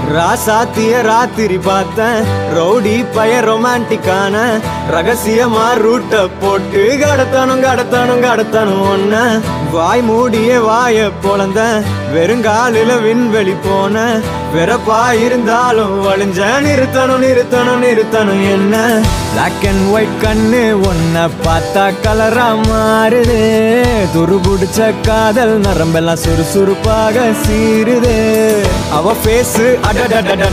ராசாத்திய ராத்திரி பார்த்தேன் ரவுடி பய ரொமான்டிக்கான ரகசியமா ரூட்ட போட்டு கடத்தணும் ஒன்ன வாய் மூடிய வாய பொழந்த வெறுங்காலில விண்வெளி போன வெறப்பா இருந்தாலும் வழிஞ்ச நிறுத்தணும் என்ன பிளாக் அண்ட் ஒயிட் கண்ணு ஒன்ன பார்த்தா கலரா மாறுது துருபுடிச்ச காதல் நரம்பெல்லாம் சுறுசுறுப்பாக சீருது அவ பேசு அட